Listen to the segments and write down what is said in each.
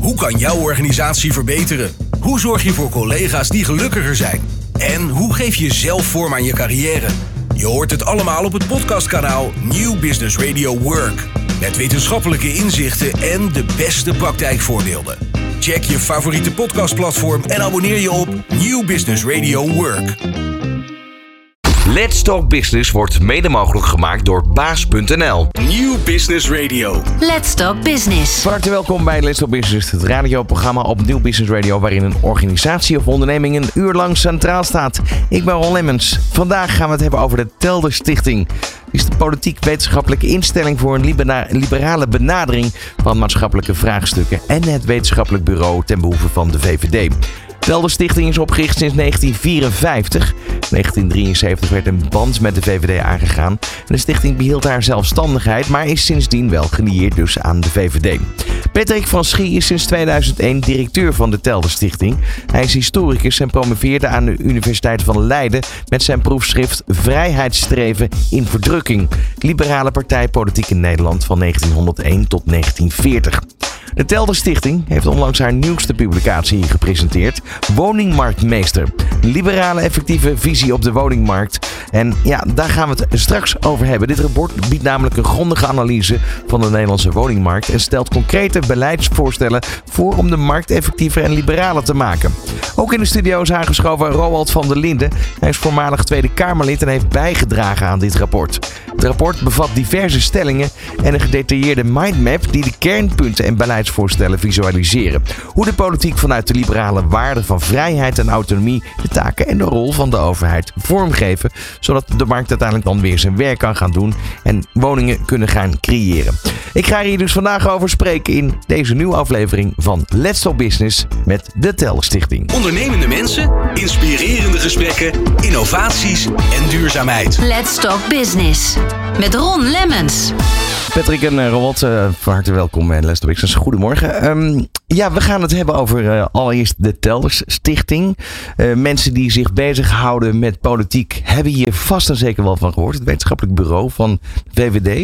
Hoe kan jouw organisatie verbeteren? Hoe zorg je voor collega's die gelukkiger zijn? En hoe geef je zelf vorm aan je carrière? Je hoort het allemaal op het podcastkanaal New Business Radio Work. Met wetenschappelijke inzichten en de beste praktijkvoorbeelden. Check je favoriete podcastplatform en abonneer je op New Business Radio Work. Let's Talk Business wordt mede mogelijk gemaakt door baas.nl. New Business Radio. Let's Talk Business. Van harte welkom bij Let's Talk Business, het radioprogramma op New Business Radio, waarin een organisatie of onderneming een uur lang centraal staat. Ik ben Ron Lemmens. Vandaag gaan we het hebben over de Telder Stichting. Die is de politiek-wetenschappelijke instelling voor een liberale benadering van maatschappelijke vraagstukken en het wetenschappelijk bureau ten behoeve van de VVD. De Telder Stichting is opgericht sinds 1954. In 1973 werd een band met de VVD aangegaan. En de stichting behield haar zelfstandigheid, maar is sindsdien wel gelieerd dus aan de VVD. Patrick van Schie is sinds 2001 directeur van de Telder Stichting. Hij is historicus en promoveerde aan de Universiteit van Leiden met zijn proefschrift Vrijheidsstreven in verdrukking. Liberale partij politiek in Nederland van 1901 tot 1940. De Telder Stichting heeft onlangs haar nieuwste publicatie gepresenteerd, Woningmarktmeester. Een liberale effectieve visie op de woningmarkt. En ja, daar gaan we het straks over hebben. Dit rapport biedt namelijk een grondige analyse van de Nederlandse woningmarkt en stelt concrete beleidsvoorstellen voor om de markt effectiever en liberaler te maken. Ook in de studio is aangeschoven Roald van der Linden. Hij is voormalig Tweede Kamerlid en heeft bijgedragen aan dit rapport. Het rapport bevat diverse stellingen en een gedetailleerde mindmap die de kernpunten en beleidsvoorstellen visualiseren. Hoe de politiek vanuit de liberale waarden van vrijheid en autonomie de taken en de rol van de overheid vormgeven, zodat de markt uiteindelijk dan weer zijn werk kan gaan doen en woningen kunnen gaan creëren. Ik ga hier dus vandaag over spreken in deze nieuwe aflevering van Let's Talk Business met de Telder Stichting. Ondernemende mensen, inspirerende gesprekken, innovaties en duurzaamheid. Let's Talk Business met Ron Lemmens. Patrick en Roald, van harte welkom bij Let's Talk Business. Goedemorgen. We gaan het hebben over allereerst de Telder Stichting. Mensen die zich bezighouden met politiek hebben hier vast en zeker wel van gehoord. Het wetenschappelijk bureau van de VVD.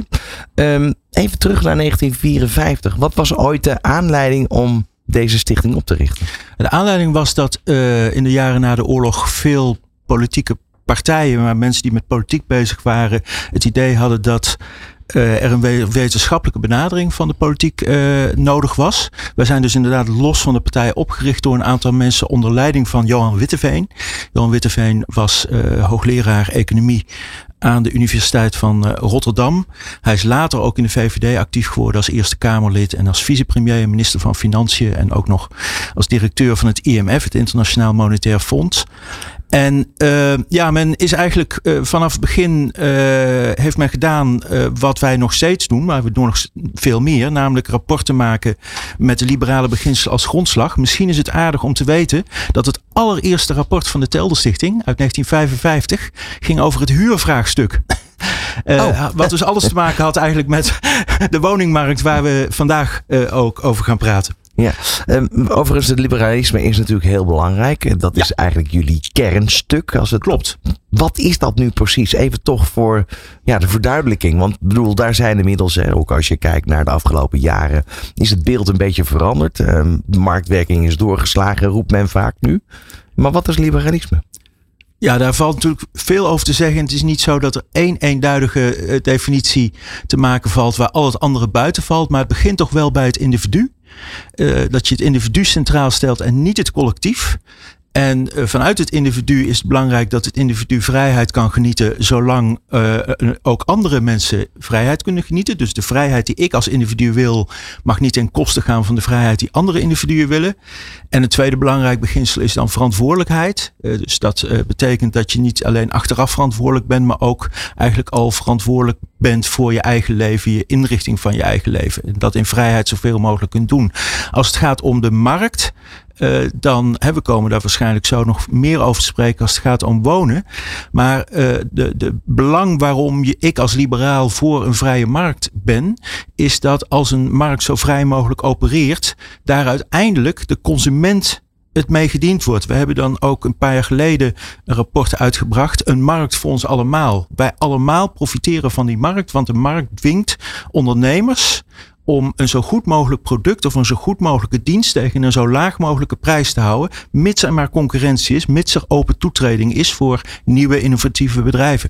Even terug naar 1954. Wat was ooit de aanleiding om deze stichting op te richten? De aanleiding was dat in de jaren na de oorlog veel politieke partijen, maar mensen die met politiek bezig waren, het idee hadden dat er een wetenschappelijke benadering van de politiek nodig was. Wij zijn dus inderdaad los van de partij opgericht door een aantal mensen onder leiding van Johan Witteveen. Johan Witteveen was hoogleraar economie aan de Universiteit van Rotterdam. Hij is later ook in de VVD actief geworden als Eerste Kamerlid en als vicepremier en minister van Financiën en ook nog als directeur van het IMF, het Internationaal Monetair Fonds. En men is eigenlijk vanaf het begin heeft men gedaan wat wij nog steeds doen, maar we doen nog veel meer, namelijk rapporten maken met de liberale beginselen als grondslag. Misschien is het aardig om te weten dat het allereerste rapport van de Telder Stichting uit 1955 ging over het huurvraagstuk. Wat dus alles te maken had eigenlijk met de woningmarkt waar we vandaag ook over gaan praten. Ja, overigens het liberalisme is natuurlijk heel belangrijk. Dat is eigenlijk jullie kernstuk. Als het klopt. Wat is dat nu precies? Even toch voor de verduidelijking. Want bedoel, daar zijn inmiddels, ook als je kijkt naar de afgelopen jaren, is het beeld een beetje veranderd. De marktwerking is doorgeslagen, roept men vaak nu. Maar wat is liberalisme? Ja, daar valt natuurlijk veel over te zeggen. Het is niet zo dat er één eenduidige definitie te maken valt waar al het andere buiten valt. Maar het begint toch wel bij het individu. Dat je het individu centraal stelt en niet het collectief. En vanuit het individu is het belangrijk dat het individu vrijheid kan genieten, zolang ook andere mensen vrijheid kunnen genieten. Dus de vrijheid die ik als individu wil, mag niet ten koste gaan van de vrijheid die andere individuen willen. En het tweede belangrijk beginsel is dan verantwoordelijkheid. Dus dat betekent dat je niet alleen achteraf verantwoordelijk bent, maar ook eigenlijk al verantwoordelijk bent voor je eigen leven, je inrichting van je eigen leven. En dat in vrijheid zoveel mogelijk kunt doen. Als het gaat om de markt, dan we komen daar waarschijnlijk zo nog meer over te spreken als het gaat om wonen. Maar de belang waarom ik als liberaal voor een vrije markt ben, is dat als een markt zo vrij mogelijk opereert, daar uiteindelijk de consument het mee gediend wordt. We hebben dan ook een paar jaar geleden een rapport uitgebracht. Een markt voor ons allemaal. Wij allemaal profiteren van die markt, want de markt dwingt ondernemers om een zo goed mogelijk product of een zo goed mogelijke dienst tegen een zo laag mogelijke prijs te houden, mits er maar concurrentie is, mits er open toetreding is voor nieuwe innovatieve bedrijven.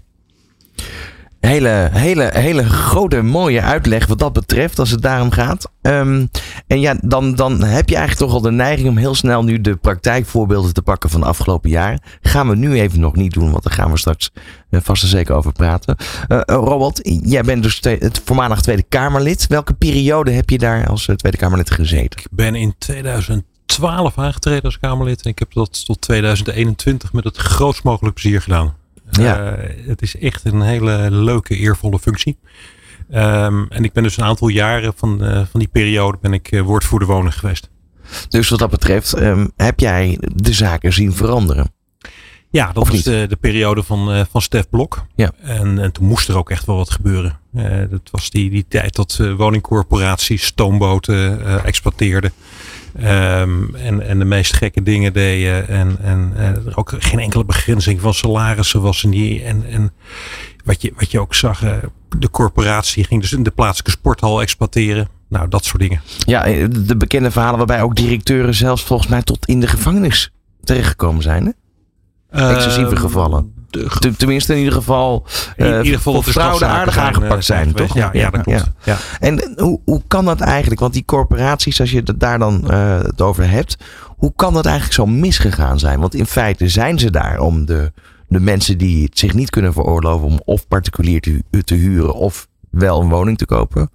Hele grote mooie uitleg wat dat betreft als het daarom gaat. En ja, dan heb je eigenlijk toch al de neiging om heel snel nu de praktijkvoorbeelden te pakken van de afgelopen jaren. Gaan we nu even nog niet doen, want daar gaan we straks vast en zeker over praten. Robert, jij bent dus het voormalig Tweede Kamerlid. Welke periode heb je daar als Tweede Kamerlid gezeten? Ik ben in 2012 aangetreden als Kamerlid en ik heb dat tot 2021 met het grootst mogelijk plezier gedaan. Ja. Het is echt een hele leuke, eervolle functie. En ik ben dus een aantal jaren van die periode ben ik woordvoerder wonen geweest. Dus wat dat betreft heb jij de zaken zien veranderen? Ja, dat was de periode van Stef Blok. Ja. En toen moest er ook echt wel wat gebeuren. Dat was die tijd dat woningcorporaties stoomboten exploiteerden. En de meest gekke dingen deden. En er ook geen enkele begrenzing van salarissen was er niet. En wat je ook zag, de corporatie ging dus in de plaatselijke sporthal exploiteren. Nou, dat soort dingen. Ja, de bekende verhalen waarbij ook directeuren zelfs volgens mij tot in de gevangenis terechtgekomen zijn, hè? Excessieve gevallen. Tenminste in ieder geval fraude aardig aangepakt zijn, toch? Ja, dat klopt. Ja. En hoe kan dat eigenlijk? Want die corporaties, als je het daar dan het over hebt, hoe kan dat eigenlijk zo misgegaan zijn? Want in feite zijn ze daar om de mensen die het zich niet kunnen veroorloven om of particulier te huren of wel een woning te kopen,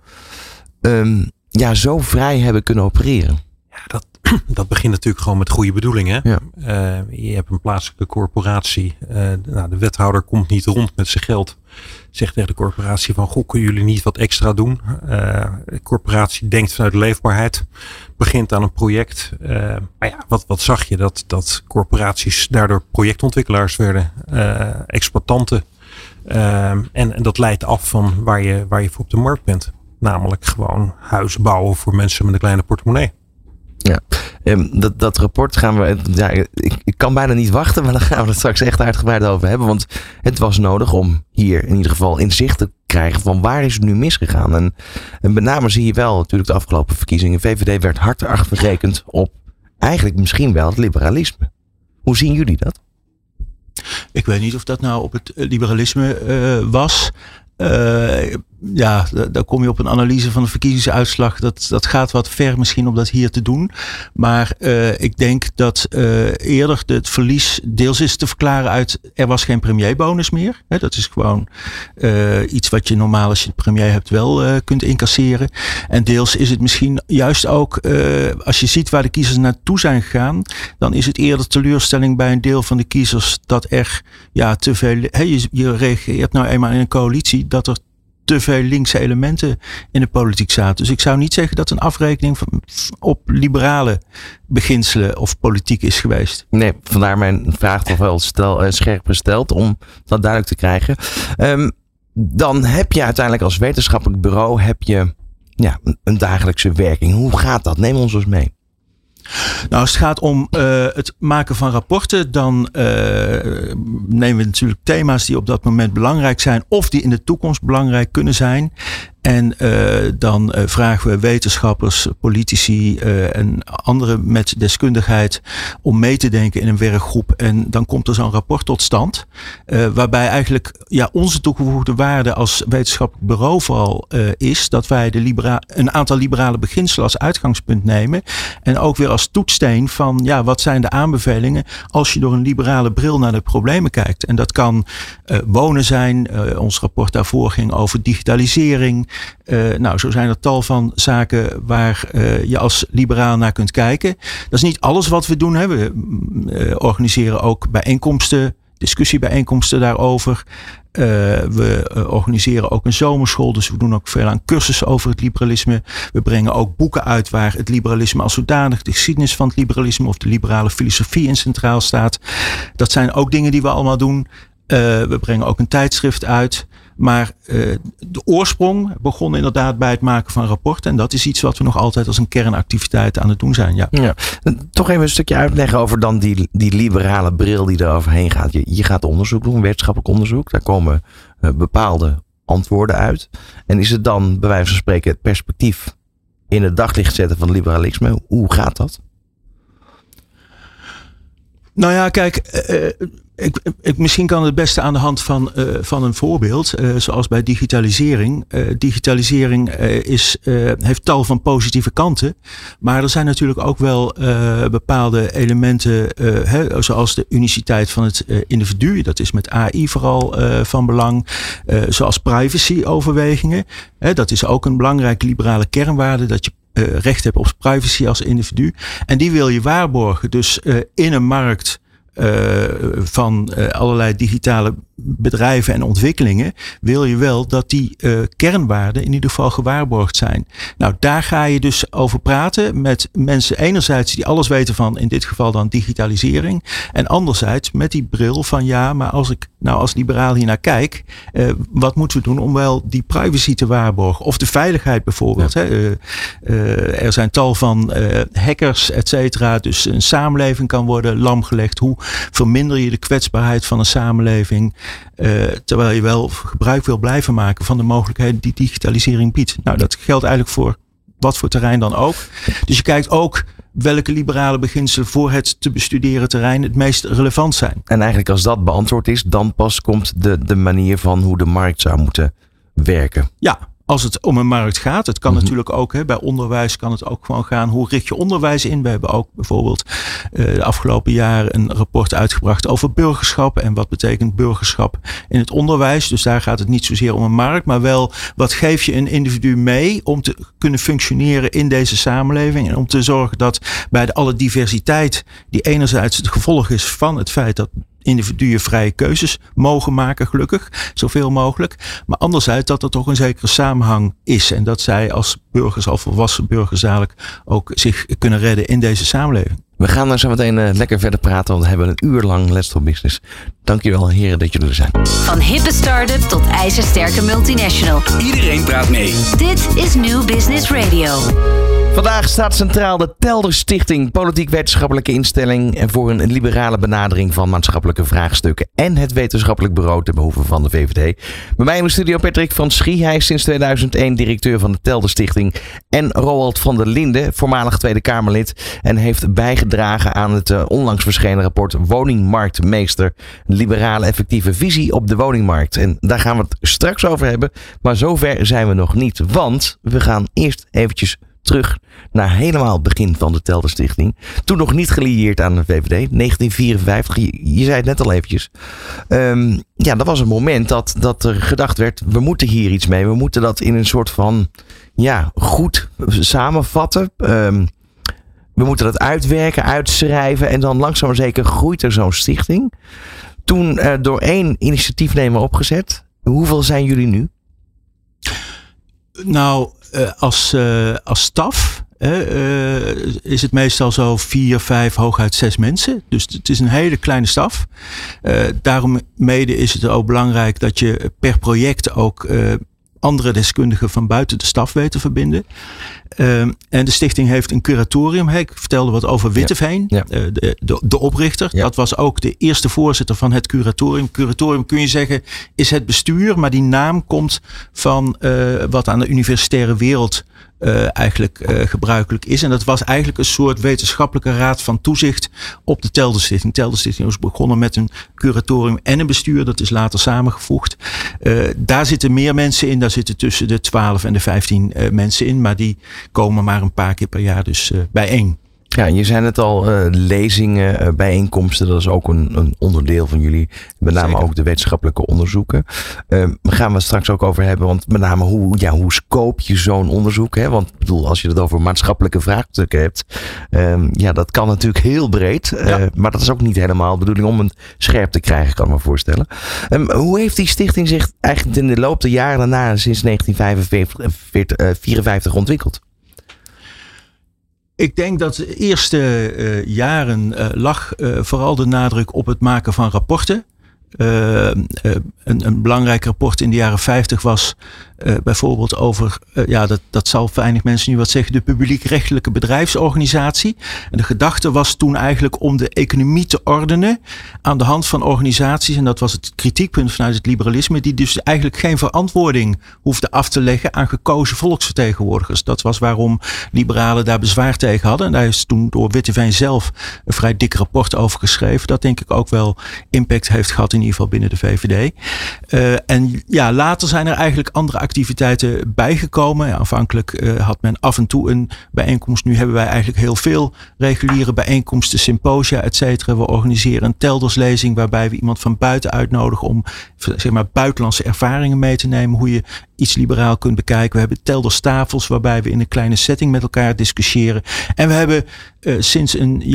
zo vrij hebben kunnen opereren. Ja, dat begint natuurlijk gewoon met goede bedoelingen. Ja. Je hebt een plaatselijke corporatie. De wethouder komt niet rond met zijn geld. Zegt tegen de corporatie van, goh, kunnen jullie niet wat extra doen? De corporatie denkt vanuit leefbaarheid. Begint aan een project. Maar ja, wat zag je? Dat corporaties daardoor projectontwikkelaars werden. Exploitanten. En dat leidt af van waar je voor op de markt bent. Namelijk gewoon huizen bouwen voor mensen met een kleine portemonnee. Ja, dat rapport gaan we. Ja, ik kan bijna niet wachten, maar daar gaan we het straks echt uitgebreid over hebben. Want het was nodig om hier in ieder geval inzicht te krijgen van waar is het nu misgegaan. En met name zie je wel natuurlijk de afgelopen verkiezingen. VVD werd hard afgerekend op eigenlijk misschien wel het liberalisme. Hoe zien jullie dat? Ik weet niet of dat nou op het liberalisme was. Daar kom je op een analyse van de verkiezingsuitslag. Dat gaat wat ver misschien om dat hier te doen. Maar ik denk dat eerder het verlies deels is te verklaren uit er was geen premierbonus meer. Dat is gewoon iets wat je normaal als je de premier hebt wel kunt incasseren. En deels is het misschien juist ook als je ziet waar de kiezers naartoe zijn gegaan, dan is het eerder teleurstelling bij een deel van de kiezers dat er te veel. Je reageert nou eenmaal in een coalitie dat er te veel linkse elementen in de politiek zaten. Dus ik zou niet zeggen dat een afrekening op liberale beginselen of politiek is geweest. Nee, vandaar mijn vraag toch wel scherp gesteld om dat duidelijk te krijgen. Dan heb je uiteindelijk als wetenschappelijk bureau een dagelijkse werking. Hoe gaat dat? Neem ons eens mee. Nou, als het gaat om het maken van rapporten, dan nemen we natuurlijk thema's die op dat moment belangrijk zijn of die in de toekomst belangrijk kunnen zijn. En dan vragen we wetenschappers, politici en anderen met deskundigheid om mee te denken in een werkgroep. En dan komt er zo'n rapport tot stand. Waarbij eigenlijk onze toegevoegde waarde als wetenschappelijk bureau vooral is dat wij een aantal liberale beginselen als uitgangspunt nemen. En ook weer als toetssteen van wat zijn de aanbevelingen als je door een liberale bril naar de problemen kijkt. En dat kan wonen zijn. Ons rapport daarvoor ging over digitalisering. Zo zijn er tal van zaken waar je als liberaal naar kunt kijken. Dat is niet alles wat we doen. Hè. We organiseren ook bijeenkomsten, discussiebijeenkomsten daarover. We organiseren ook een zomerschool, dus we doen ook veel aan cursussen over het liberalisme. We brengen ook boeken uit waar het liberalisme als zodanig, de geschiedenis van het liberalisme of de liberale filosofie in centraal staat. Dat zijn ook dingen die we allemaal doen. We brengen ook een tijdschrift uit. Maar de oorsprong begon inderdaad bij het maken van rapporten. En dat is iets wat we nog altijd als een kernactiviteit aan het doen zijn. Ja. Toch even een stukje uitleggen over dan die liberale bril die er overheen gaat. Je gaat onderzoek doen, wetenschappelijk onderzoek. Daar komen bepaalde antwoorden uit. En is het dan bij wijze van spreken het perspectief in het daglicht zetten van liberalisme. Hoe gaat dat? Nou ja, kijk, misschien kan het beste aan de hand van een voorbeeld, zoals bij digitalisering. Digitalisering heeft tal van positieve kanten, maar er zijn natuurlijk ook wel bepaalde elementen, zoals de uniciteit van het individu. Dat is met AI vooral van belang, zoals privacy-overwegingen. Dat is ook een belangrijke liberale kernwaarde, dat je recht hebt op privacy als individu. En die wil je waarborgen. Dus in een markt van allerlei digitale bedrijven en ontwikkelingen wil je wel dat die kernwaarden in ieder geval gewaarborgd zijn. Nou, daar ga je dus over praten met mensen enerzijds die alles weten van, in dit geval dan digitalisering, en anderzijds met die bril van ja, maar als ik nou als liberaal hier naar kijk, wat moeten we doen om wel die privacy te waarborgen? Of de veiligheid bijvoorbeeld. Ja. Er zijn tal van hackers, et cetera. Dus een samenleving kan worden lamgelegd. Hoe verminder je de kwetsbaarheid van een samenleving? Terwijl je wel gebruik wil blijven maken van de mogelijkheden die digitalisering biedt. Nou, dat geldt eigenlijk voor wat voor terrein dan ook. Dus je kijkt ook welke liberale beginselen voor het te bestuderen terrein het meest relevant zijn. En eigenlijk als dat beantwoord is, dan pas komt de manier van hoe de markt zou moeten werken. Ja. Als het om een markt gaat, het kan natuurlijk ook, bij onderwijs kan het ook gewoon gaan. Hoe richt je onderwijs in? We hebben ook bijvoorbeeld de afgelopen jaren een rapport uitgebracht over burgerschap. En wat betekent burgerschap in het onderwijs? Dus daar gaat het niet zozeer om een markt, maar wel wat geef je een individu mee om te kunnen functioneren in deze samenleving. En om te zorgen dat bij alle diversiteit, die enerzijds het gevolg is van het feit dat individuen vrije keuzes mogen maken, gelukkig, zoveel mogelijk. Maar anderzijds dat er toch een zekere samenhang is. En dat zij als burgers, al volwassen burgers dadelijk ook zich kunnen redden in deze samenleving. We gaan daar zo meteen lekker verder praten, want we hebben een uur lang Let's Talk Business. Dankjewel heren dat jullie er zijn. Van hippe start-up tot ijzersterke multinational. Iedereen praat mee. Dit is New Business Radio. Vandaag staat centraal de Telder Stichting, politiek-wetenschappelijke instelling en voor een liberale benadering van maatschappelijke vraagstukken en het wetenschappelijk bureau ten behoeve van de VVD. Bij mij in de studio Patrick van Schie, hij is sinds 2001 directeur van de Telder Stichting, en Roald van der Linden, voormalig Tweede Kamerlid en heeft bijgedragen aan het onlangs verschenen rapport Woningmarktmeester, een liberale effectieve visie op de woningmarkt. En daar gaan we het straks over hebben, maar zover zijn we nog niet, want we gaan eerst eventjes terug naar helemaal het begin van de Telder Stichting. Toen nog niet gelieerd aan de VVD, 1954. Je zei het net al eventjes. Dat was een moment dat er gedacht werd, we moeten hier iets mee. We moeten dat in een soort van, goed samenvatten. We moeten dat uitwerken, uitschrijven en dan langzaam maar zeker groeit er zo'n stichting. Toen door 1 initiatiefnemer opgezet. Hoeveel zijn jullie nu? Nou, als staf is het meestal zo 4, 5, hooguit 6 mensen. Dus het is een hele kleine staf. Daarom mede is het ook belangrijk dat je per project ook andere deskundigen van buiten de staf weet te verbinden. En de stichting heeft een curatorium. Ik vertelde wat over Witteveen, de oprichter. Ja. Dat was ook de eerste voorzitter van het curatorium. Curatorium kun je zeggen is het bestuur, maar die naam komt van wat aan de universitaire wereld eigenlijk gebruikelijk is. En dat was eigenlijk een soort wetenschappelijke raad van toezicht op de Telder Stichting. Telder Stichting is begonnen met een curatorium en een bestuur. Dat is later samengevoegd. Daar zitten meer mensen in. Daar zitten tussen de 12 en de 15 mensen in. Maar die komen maar een paar keer per jaar dus bijeen. Ja, je zei het al, lezingen, bijeenkomsten, dat is ook een onderdeel van jullie. Met name ook de wetenschappelijke onderzoeken. Daar gaan we straks ook over hebben, want met name hoe scope je zo'n onderzoek? Hè? Want ik bedoel, als je het over maatschappelijke vraagstukken hebt, dat kan natuurlijk heel breed. Maar dat is ook niet helemaal de bedoeling om het scherp te krijgen, kan ik me voorstellen. Hoe heeft die stichting zich eigenlijk in de loop der jaren daarna, sinds 1954 ontwikkeld? Ik denk dat de eerste jaren lag vooral de nadruk op het maken van rapporten. Een belangrijk rapport in de jaren 50 was bijvoorbeeld over, dat zal weinig mensen nu wat zeggen, de publiekrechtelijke bedrijfsorganisatie. En de gedachte was toen eigenlijk om de economie te ordenen aan de hand van organisaties. En dat was het kritiekpunt vanuit het liberalisme, die dus eigenlijk geen verantwoording hoefden af te leggen aan gekozen volksvertegenwoordigers. Dat was waarom liberalen daar bezwaar tegen hadden. En daar is toen door Witteveen zelf een vrij dik rapport over geschreven. Dat denk ik ook wel impact heeft gehad, in ieder geval binnen de VVD. Later zijn er eigenlijk andere activiteiten bijgekomen. Ja, aanvankelijk had men af en toe een bijeenkomst. Nu hebben wij eigenlijk heel veel reguliere bijeenkomsten, symposia, et cetera. We organiseren een telderslezing waarbij we iemand van buiten uitnodigen om buitenlandse ervaringen mee te nemen. Hoe je iets liberaal kunt bekijken. We hebben telderstafels waarbij we in een kleine setting met elkaar discussiëren. En we hebben sinds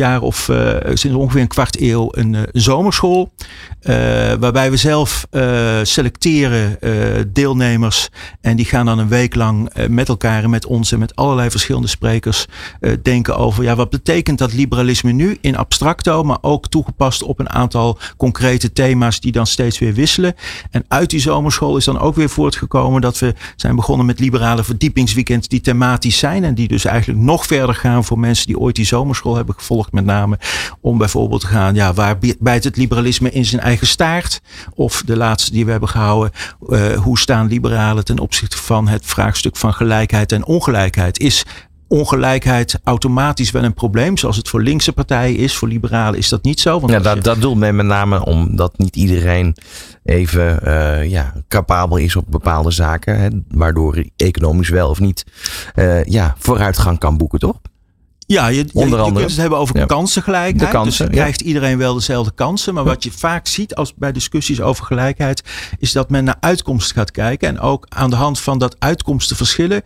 ongeveer een kwart eeuw een zomerschool. Waarbij we zelf selecteren deelnemers. En die gaan dan een week lang met elkaar en met ons en met allerlei verschillende sprekers denken over wat betekent dat liberalisme nu in abstracto, maar ook toegepast op een aantal concrete thema's die dan steeds weer wisselen. En uit die zomerschool is dan ook weer voortgekomen dat we zijn begonnen met liberale verdiepingsweekends die thematisch zijn en die dus eigenlijk nog verder gaan voor mensen die ooit die zomerschool hebben gevolgd, met name om bijvoorbeeld te gaan, waar bijt het liberalisme in zijn eigen staart? Of de laatste die we hebben gehouden, hoe staan liberalen ten opzichte van het vraagstuk van gelijkheid en ongelijkheid? Is ongelijkheid automatisch wel een probleem, zoals het voor linkse partijen is? Voor liberalen is dat niet zo. Want dat doelt men met name omdat niet iedereen even capabel is op bepaalde zaken, hè, waardoor economisch wel of niet vooruitgang kan boeken, toch? Ja, je kunt het hebben over kansengelijkheid. De kansen, dus dan krijgt iedereen wel dezelfde kansen. Maar wat je vaak ziet als bij discussies over gelijkheid, is dat men naar uitkomsten gaat kijken. En ook aan de hand van dat uitkomstenverschillen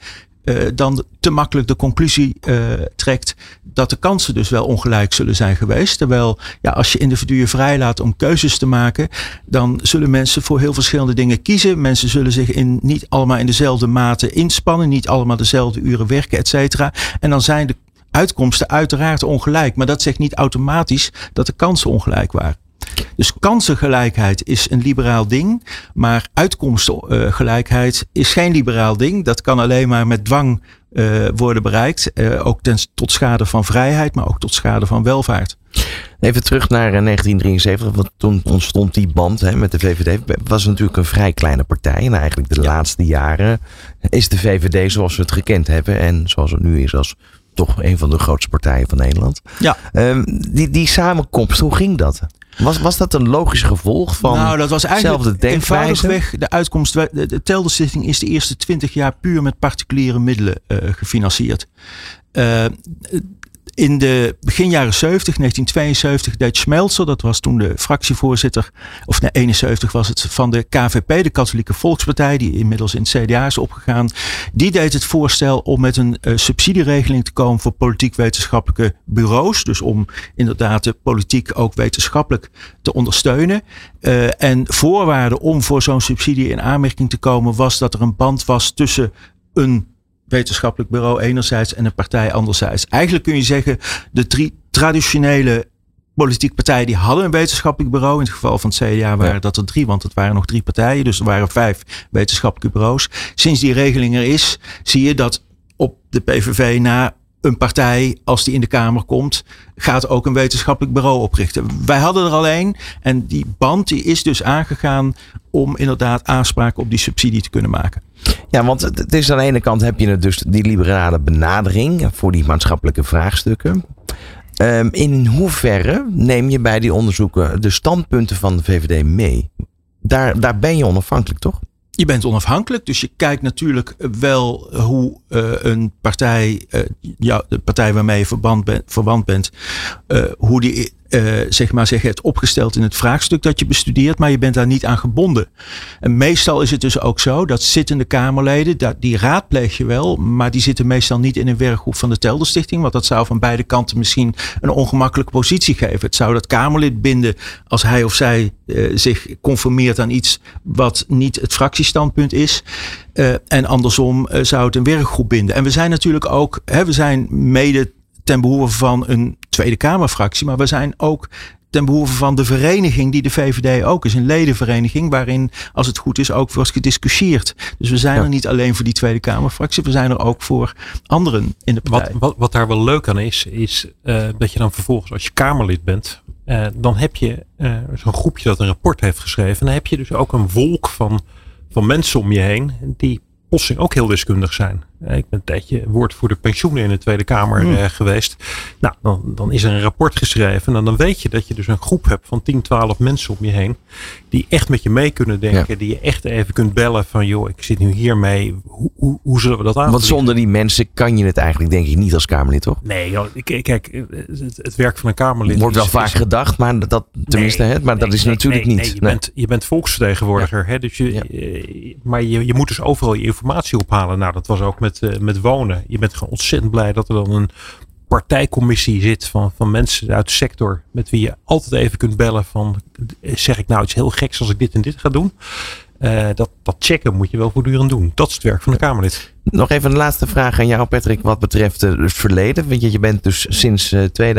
dan te makkelijk de conclusie trekt dat de kansen dus wel ongelijk zullen zijn geweest. Terwijl als je individuen vrijlaat om keuzes te maken, dan zullen mensen voor heel verschillende dingen kiezen. Mensen zullen zich niet allemaal in dezelfde mate inspannen, niet allemaal dezelfde uren werken, et cetera. En dan zijn de uitkomsten uiteraard ongelijk. Maar dat zegt niet automatisch dat de kansen ongelijk waren. Dus kansengelijkheid is een liberaal ding. Maar uitkomstengelijkheid is geen liberaal ding. Dat kan alleen maar met dwang worden bereikt. Ook tot schade van vrijheid, maar ook tot schade van welvaart. Even terug naar 1973, want toen ontstond die band met de VVD. Het was natuurlijk een vrij kleine partij. En eigenlijk de laatste jaren is de VVD zoals we het gekend hebben. En zoals het nu is als toch een van de grootste partijen van Nederland. Ja. Die samenkomst, hoe ging dat? Was dat een logisch gevolg van dat was eigenlijk eenvoudigweg de uitkomst. De Telderstichting is de eerste 20 jaar puur met particuliere middelen gefinancierd. In de begin jaren 70, 1972, deed Schmelzer, dat was toen de fractievoorzitter, 71 was het, van de KVP, de Katholieke Volkspartij, die inmiddels in het CDA is opgegaan. Die deed het voorstel om met een subsidieregeling te komen voor politiek-wetenschappelijke bureaus. Dus om inderdaad de politiek ook wetenschappelijk te ondersteunen. En voorwaarde om voor zo'n subsidie in aanmerking te komen was dat er een band was tussen een wetenschappelijk bureau enerzijds en een partij anderzijds. Eigenlijk kun je zeggen, de 3 traditionele politieke partijen die hadden een wetenschappelijk bureau. In het geval van het CDA waren dat er 3, want het waren nog 3 partijen. Dus er waren 5 wetenschappelijke bureaus. Sinds die regeling er is, zie je dat op de PVV na een partij, als die in de Kamer komt, gaat ook een wetenschappelijk bureau oprichten. Wij hadden er al één en die band die is dus aangegaan om inderdaad aanspraak op die subsidie te kunnen maken. Ja, want het is aan de ene kant heb je dus die liberale benadering voor die maatschappelijke vraagstukken. In hoeverre neem je bij die onderzoeken de standpunten van de VVD mee? Daar ben je onafhankelijk, toch? Je bent onafhankelijk, dus je kijkt natuurlijk wel hoe een partij, de partij waarmee je verwant bent, hoe die het opgesteld in het vraagstuk dat je bestudeert, maar je bent daar niet aan gebonden. En meestal is het dus ook zo dat zittende Kamerleden, die raadpleeg je wel, maar die zitten meestal niet in een werkgroep van de Telderstichting, want dat zou van beide kanten misschien een ongemakkelijke positie geven. Het zou dat Kamerlid binden als hij of zij zich conformeert aan iets wat niet het fractiestandpunt is. En andersom zou het een werkgroep binden. En we zijn natuurlijk ook, we zijn mede ten behoeve van een Tweede Kamerfractie, maar we zijn ook ten behoeve van de vereniging die de VVD ook is. Een ledenvereniging waarin, als het goed is, ook wordt gediscussieerd. Dus we zijn er niet alleen voor die Tweede Kamerfractie. We zijn er ook voor anderen in de partij. Wat daar wel leuk aan is dat je dan vervolgens, als je Kamerlid bent, dan heb je zo'n groepje dat een rapport heeft geschreven. En dan heb je dus ook een wolk van mensen om je heen die plotseling ook heel deskundig zijn. Ik ben een tijdje woordvoerder pensioenen in de Tweede Kamer geweest. Nou, dan is er een rapport geschreven. En dan weet je dat je dus een groep hebt van 10, 12 mensen om je heen. Die echt met je mee kunnen denken. Ja. Die je echt even kunt bellen van, joh, ik zit nu hiermee. Hoe zullen we dat aanvliegen? Want zonder die mensen kan je het eigenlijk denk ik niet als Kamerlid, toch? Nee, kijk, het werk van een Kamerlid wordt wel vaak gedacht, maar dat tenminste, dat is natuurlijk niet. Je bent volksvertegenwoordiger. Ja. Hè, dus maar je moet dus overal je informatie ophalen. Nou, dat was ook met wonen. Je bent gewoon ontzettend blij dat er dan een partijcommissie zit van mensen uit de sector met wie je altijd even kunt bellen van, zeg ik nou iets heel geks als ik dit en dit ga doen? Dat checken moet je wel voortdurend doen. Dat is het werk van de Kamerlid. Nog even een laatste vraag aan jou, Patrick, wat betreft het verleden. Want je bent dus sinds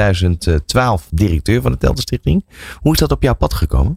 2012 directeur van de Telder Stichting. Hoe is dat op jouw pad gekomen?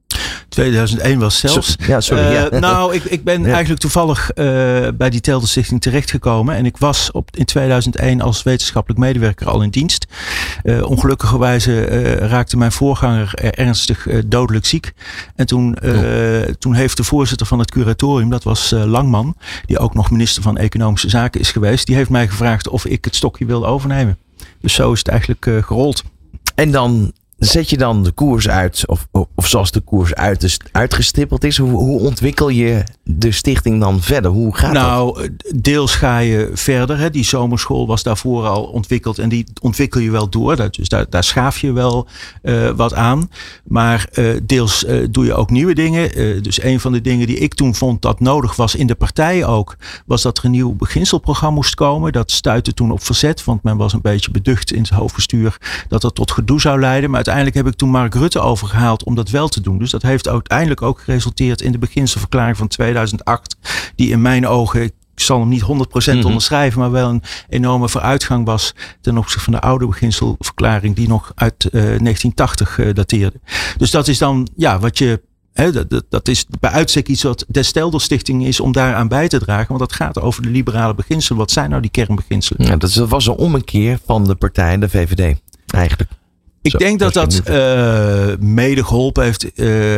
2001 was zelfs. Nou, ik ben eigenlijk toevallig bij die Telder Stichting terechtgekomen. En ik was in 2001 als wetenschappelijk medewerker al in dienst. Ongelukkigerwijze raakte mijn voorganger ernstig dodelijk ziek. En toen heeft de voorzitter van het curatorium, dat was Langman, die ook nog minister van Economische Zaken is geweest, die heeft mij gevraagd of ik het stokje wilde overnemen. Dus zo is het eigenlijk gerold. En dan zet je dan de koers uit, of zoals de koers uitgestippeld is, hoe ontwikkel je de stichting dan verder? Hoe gaat dat? Nou, deels ga je verder. Hè. Die zomerschool was daarvoor al ontwikkeld en die ontwikkel je wel door. Dus daar schaaf je wel wat aan. Maar deels doe je ook nieuwe dingen. Dus een van de dingen die ik toen vond dat nodig was in de partij ook, was dat er een nieuw beginselprogramma moest komen. Dat stuitte toen op verzet, want men was een beetje beducht in het hoofdbestuur dat dat tot gedoe zou leiden. Maar uiteindelijk heb ik toen Mark Rutte overgehaald om dat wel te doen. Dus dat heeft uiteindelijk ook geresulteerd in de beginselverklaring van 2008. Die in mijn ogen, ik zal hem niet 100% onderschrijven, maar wel een enorme vooruitgang was ten opzichte van de oude beginselverklaring die nog uit 1980 dateerde. Dus dat is dan wat je... Dat is bij uitstek iets wat de Telder Stichting is om daaraan bij te dragen. Want dat gaat over de liberale beginselen. Wat zijn nou die kernbeginselen? Ja, dat was een ommekeer van de partij, de VVD eigenlijk. Ik denk dat mede geholpen heeft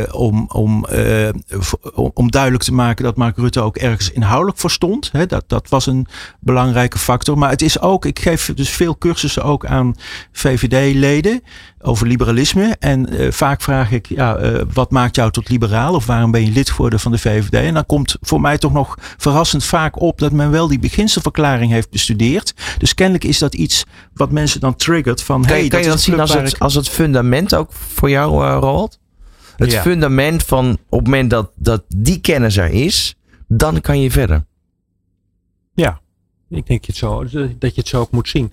om duidelijk te maken dat Mark Rutte ook ergens inhoudelijk voor stond. Dat was een belangrijke factor. Maar het is ook, ik geef dus veel cursussen ook aan VVD-leden over liberalisme. En vaak vraag ik, wat maakt jou tot liberaal? Of waarom ben je lid geworden van de VVD? En dan komt voor mij toch nog verrassend vaak op dat men wel die beginselverklaring heeft bestudeerd. Dus kennelijk is dat iets wat mensen dan triggert van... Kan je dat zien als het fundament ook voor jou, Roald? Het fundament van op het moment dat die kennis er is, dan kan je verder. Ja, ik denk dat je het zo ook moet zien.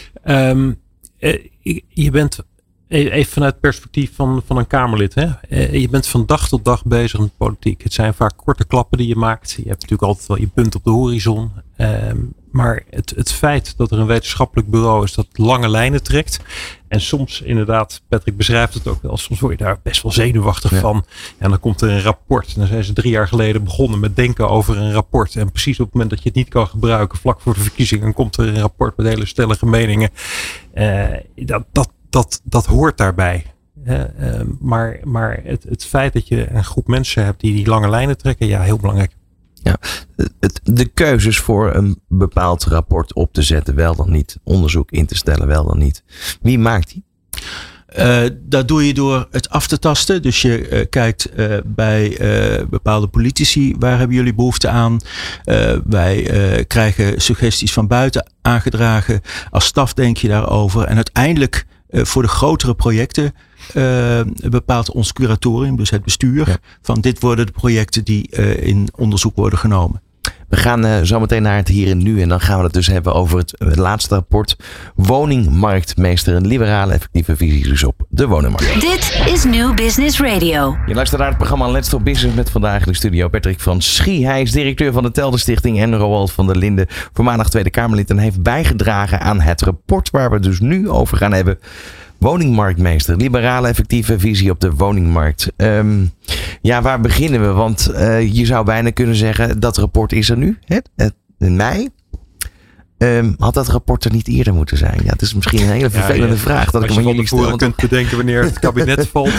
Je bent even vanuit het perspectief van een Kamerlid. Hè? Je bent van dag tot dag bezig met politiek. Het zijn vaak korte klappen die je maakt. Je hebt natuurlijk altijd wel je punt op de horizon. Maar het feit dat er een wetenschappelijk bureau is dat lange lijnen trekt. En soms inderdaad, Patrick beschrijft het ook wel. Soms word je daar best wel zenuwachtig van. En dan komt er een rapport. En dan zijn ze 3 jaar geleden begonnen met denken over een rapport. En precies op het moment dat je het niet kan gebruiken, vlak voor de verkiezingen, komt er een rapport met hele stellige meningen. Dat hoort daarbij. Maar het feit dat je een groep mensen hebt die lange lijnen trekken, heel belangrijk. Ja, de keuzes voor een bepaald rapport op te zetten, wel dan niet. Onderzoek in te stellen, wel dan niet. Wie maakt die? Dat doe je door het af te tasten. Dus je kijkt bij bepaalde politici, waar hebben jullie behoefte aan? Wij krijgen suggesties van buiten aangedragen. Als staf denk je daarover. En uiteindelijk voor de grotere projecten bepaalt ons curatorium, dus het bestuur, van dit worden de projecten die in onderzoek worden genomen. We gaan zo meteen naar het hier en nu en dan gaan we het dus hebben over het laatste rapport. Woningmarktmeester, een liberale effectieve visie dus op de woningmarkt. Dit is New Business Radio. Je luistert naar het programma Let's Talk Business met vandaag in de studio Patrick van Schie. Hij is directeur van de Telder Stichting en Roald van der Linden, voormalig Tweede Kamerlid en heeft bijgedragen aan het rapport waar we dus nu over gaan hebben. woningmarktmeester. Liberale effectieve visie op de woningmarkt. Waar beginnen we? Want je zou bijna kunnen zeggen, dat rapport is er nu. In mei. Had dat rapport er niet eerder moeten zijn? Ja, het is misschien een hele vervelende vraag. Dat als ik je van jullie stel. Je kunt bedenken wanneer het kabinet valt.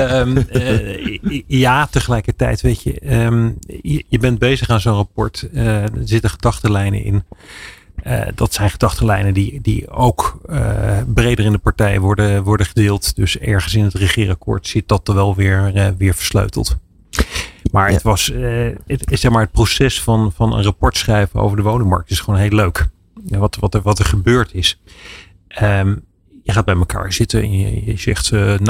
Tegelijkertijd weet je. Je bent bezig aan zo'n rapport. Er zitten gedachtenlijnen in. Dat zijn gedachtenlijnen die ook breder in de partij worden gedeeld. Dus ergens in het regeerakkoord zit dat er wel weer versleuteld. Maar het was het proces van een rapport schrijven over de woningmarkt is gewoon heel leuk. Wat er gebeurd is. Je gaat bij elkaar zitten en je zegt,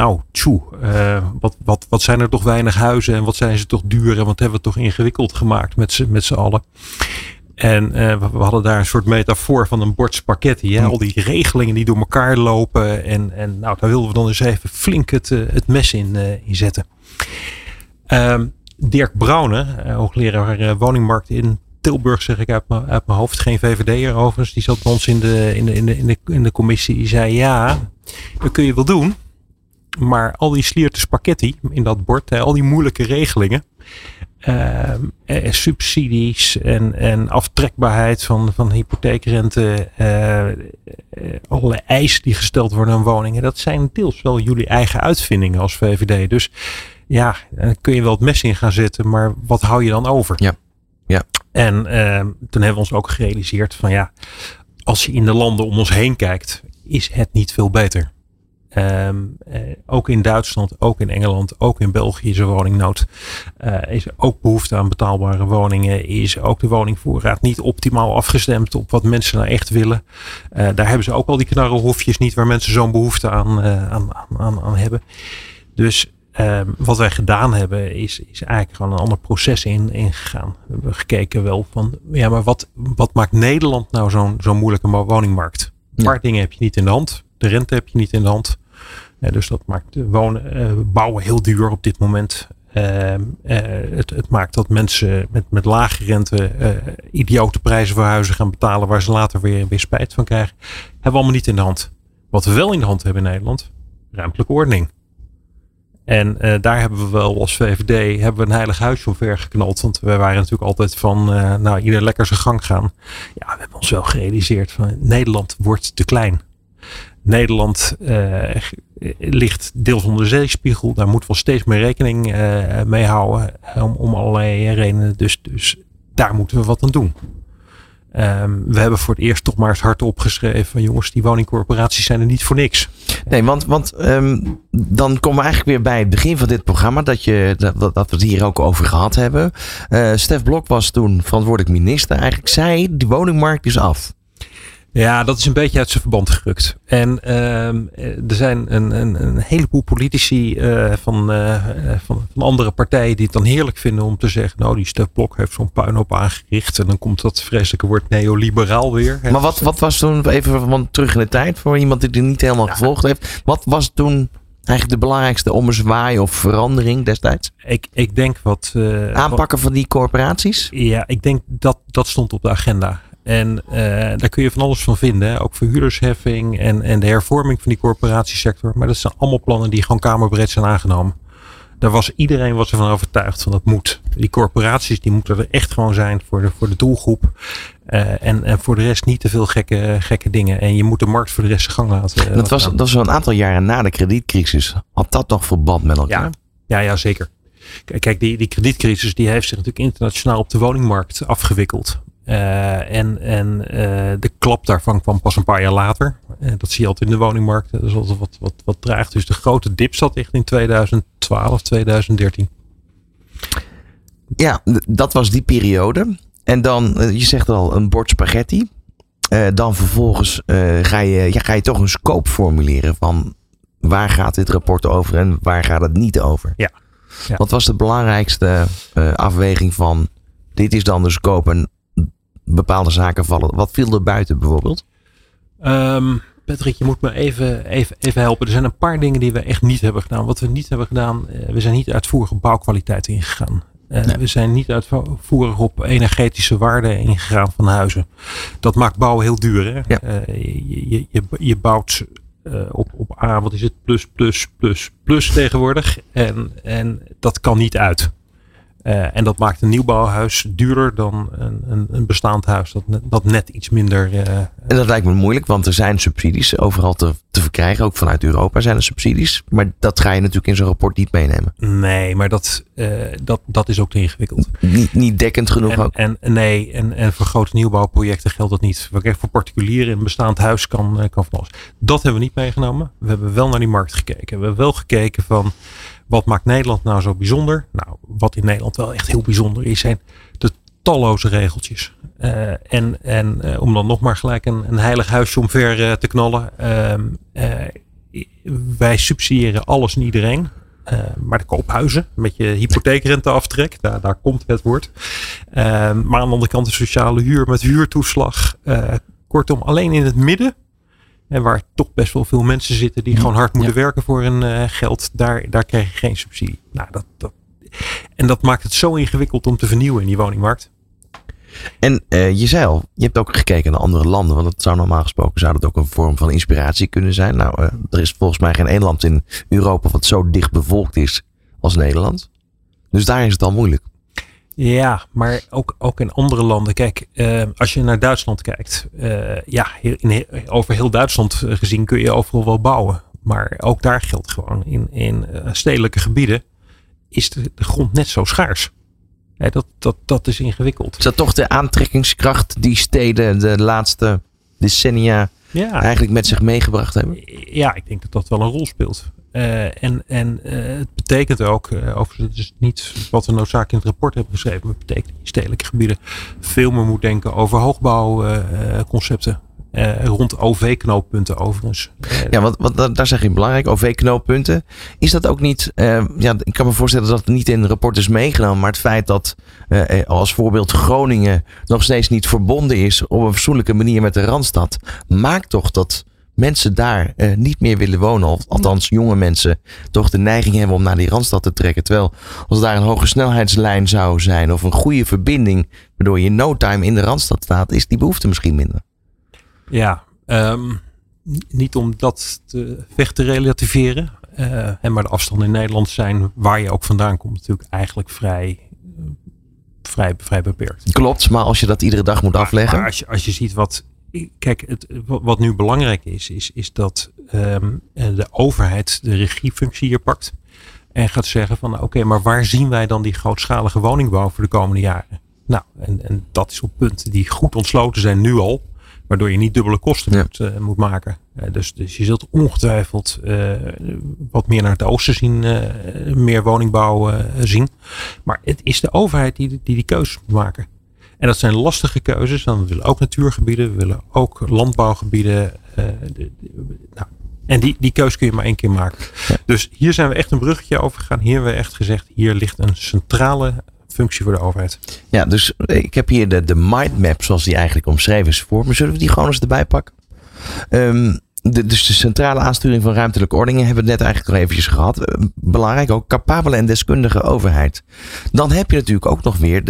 wat zijn er toch weinig huizen en wat zijn ze toch duur en wat hebben we toch ingewikkeld gemaakt met z'n allen. En we hadden daar een soort metafoor van een bord spaghetti. Al die regelingen die door elkaar lopen. En daar wilden we dan eens even flink het mes in zetten. Dirk Brouwne, hoogleraar woningmarkt in Tilburg, zeg ik uit mijn hoofd. Geen VVD'er overigens. Die zat bij ons in de commissie. Die zei, dat kun je wel doen. Maar al die slierte spaghetti in dat bord. Al die moeilijke regelingen. Subsidies en aftrekbaarheid van hypotheekrente. Allerlei eisen die gesteld worden aan woningen. Dat zijn deels wel jullie eigen uitvindingen als VVD. Dus dan kun je wel het mes in gaan zetten. Maar wat hou je dan over? Ja. En toen hebben we ons ook gerealiseerd van als je in de landen om ons heen kijkt, is het niet veel beter. Ook in Duitsland, ook in Engeland, ook in België is er woningnood. Is er ook behoefte aan betaalbare woningen. Is ook de woningvoorraad niet optimaal afgestemd op wat mensen nou echt willen. Daar hebben ze ook al die knarrenhofjes niet waar mensen zo'n behoefte aan hebben. Dus wat wij gedaan hebben is eigenlijk gewoon een ander proces ingegaan. We hebben gekeken wel van, maar wat maakt Nederland nou zo'n moeilijke woningmarkt? Een paar dingen heb je niet in de hand. De rente heb je niet in de hand. Dus dat maakt bouwen heel duur op dit moment. Het maakt dat mensen met lage rente idiote prijzen voor huizen gaan betalen waar ze later weer spijt van krijgen. Hebben we allemaal niet in de hand. Wat we wel in de hand hebben in Nederland, ruimtelijke ordening. En daar hebben we wel als VVD een heilig huisje omver geknald. Want wij waren natuurlijk altijd van ieder lekker zijn gang gaan. Ja, we hebben ons wel gerealiseerd van Nederland wordt te klein. Nederland ligt deels onder de zeespiegel. Daar moeten we steeds meer rekening mee houden. Om allerlei redenen. Dus daar moeten we wat aan doen. We hebben voor het eerst toch maar eens hardop geschreven van jongens, die woningcorporaties zijn er niet voor niks. Nee, want dan komen we eigenlijk weer bij het begin van dit programma dat we het hier ook over gehad hebben. Stef Blok was toen verantwoordelijk minister. Eigenlijk zei, de woningmarkt is af. Ja, dat is een beetje uit zijn verband gerukt. En er zijn een heleboel politici van andere partijen die het dan heerlijk vinden om te zeggen, nou, die Stef Blok heeft zo'n puinhoop aangericht. En dan komt dat vreselijke woord neoliberaal weer. Maar wat was toen, even terug in de tijd, voor iemand die het niet helemaal gevolgd heeft. Wat was toen eigenlijk de belangrijkste ommezwaai of verandering destijds? Ik denk aanpakken van die corporaties? Ja, ik denk dat stond op de agenda. En daar kun je van alles van vinden. Hè? Ook verhuurdersheffing en de hervorming van die corporatiesector. Maar dat zijn allemaal plannen die gewoon kamerbreed zijn aangenomen. Iedereen was ervan overtuigd van dat moet. Die corporaties die moeten er echt gewoon zijn voor de doelgroep. En voor de rest niet te veel gekke dingen. En je moet de markt voor de rest zijn gang laten. Dat was wel een aantal jaren na de kredietcrisis. Had dat nog verband met elkaar? Ja, zeker. Kijk, die kredietcrisis die heeft zich natuurlijk internationaal op de woningmarkt afgewikkeld. De klap daarvan kwam pas een paar jaar later. Dat zie je altijd in de woningmarkt. Dat is altijd wat traag. Dus de grote dip zat echt in 2012, 2013. Ja, dat was die periode. En dan, je zegt al, een bord spaghetti. Dan vervolgens ga je toch een scope formuleren van waar gaat dit rapport over en waar gaat het niet over. Ja. Wat was de belangrijkste afweging van dit is dan de scope en bepaalde zaken vallen? Wat viel er buiten bijvoorbeeld? Patrick, je moet me even helpen. Er zijn een paar dingen die we echt niet hebben gedaan. Wat we niet hebben gedaan, we zijn niet uitvoerig op bouwkwaliteit ingegaan. Nee. We zijn niet uitvoerig op energetische waarden ingegaan van huizen. Dat maakt bouwen heel duur. Hè? Ja. Je bouwt op wat is het, plus tegenwoordig. En dat kan niet uit. En dat maakt een nieuwbouwhuis duurder dan een bestaand huis dat net iets minder... En dat lijkt me moeilijk, want er zijn subsidies overal te verkrijgen. Ook vanuit Europa zijn er subsidies. Maar dat ga je natuurlijk in zo'n rapport niet meenemen. Nee, maar dat is ook te ingewikkeld. Niet dekkend genoeg ook. En voor grote nieuwbouwprojecten geldt dat niet. Voor particulieren in een bestaand huis kan van alles. Dat hebben we niet meegenomen. We hebben wel naar die markt gekeken. We hebben wel gekeken van... Wat maakt Nederland nou zo bijzonder? Nou, wat in Nederland wel echt heel bijzonder is, zijn de talloze regeltjes. Om dan nog maar gelijk een heilig huisje omver te knallen. Wij subsidiëren alles en iedereen. Maar de koophuizen met je hypotheekrenteaftrek, daar komt het woord. Maar aan de andere kant de sociale huur met huurtoeslag. Kortom, alleen in het midden. En waar toch best wel veel mensen zitten die gewoon hard moeten werken voor hun geld. Daar krijg je geen subsidie. Nou, dat maakt het zo ingewikkeld om te vernieuwen in die woningmarkt. En je zei al, je hebt ook gekeken naar andere landen. Want het zou normaal gesproken zou dat ook een vorm van inspiratie kunnen zijn. Nou, er is volgens mij geen één land in Europa wat zo dicht bevolkt is als Nederland. Dus daar is het al moeilijk. Ja, maar ook in andere landen. Kijk, als je naar Duitsland kijkt. Over heel Duitsland gezien kun je overal wel bouwen. Maar ook daar geldt gewoon. In stedelijke gebieden is de grond net zo schaars. Dat is ingewikkeld. Is dat toch de aantrekkingskracht die steden de laatste decennia eigenlijk met zich meegebracht hebben? Ja, ik denk dat dat wel een rol speelt. Het betekent ook, overigens het is niet wat we noodzakelijk in het rapport hebben geschreven, maar het betekent dat je stedelijke gebieden veel meer moet denken over hoogbouwconcepten. Rond OV-knooppunten overigens. Want daar zeg je belangrijk, OV-knooppunten. Is dat ook niet, ik kan me voorstellen dat het niet in het rapport is meegenomen, maar het feit dat als voorbeeld Groningen nog steeds niet verbonden is op een fatsoenlijke manier met de Randstad, maakt toch dat mensen daar niet meer willen wonen. Of althans jonge mensen toch de neiging hebben om naar die Randstad te trekken. Terwijl als daar een hoge snelheidslijn zou zijn of een goede verbinding waardoor je in no time in de Randstad staat, is die behoefte misschien minder. Ja, niet om dat te relativeren. Maar de afstanden in Nederland zijn waar je ook vandaan komt natuurlijk eigenlijk vrij beperkt. Klopt, maar als je dat iedere dag moet afleggen. Maar als je ziet wat nu belangrijk is dat de overheid de regiefunctie hier pakt. En gaat zeggen van oké, maar waar zien wij dan die grootschalige woningbouw voor de komende jaren? Nou, en dat is op punten die goed ontsloten zijn nu al. Waardoor je niet dubbele kosten moet maken. Dus je zult ongetwijfeld wat meer naar het oosten zien. Meer woningbouw zien. Maar het is de overheid die keuzes moet maken. En dat zijn lastige keuzes. Dan we willen ook natuurgebieden. We willen ook landbouwgebieden. En die keuze kun je maar één keer maken. Ja. Dus hier zijn we echt een bruggetje over gegaan. Hier hebben we echt gezegd. Hier ligt een centrale functie voor de overheid. Ja, dus ik heb hier de mindmap zoals die eigenlijk omschreven is voor me. Zullen we die gewoon eens erbij pakken? Dus de centrale aansturing van ruimtelijke ordeningen hebben we het net eigenlijk al eventjes gehad. Belangrijk ook, capabele en deskundige overheid. Dan heb je natuurlijk ook nog weer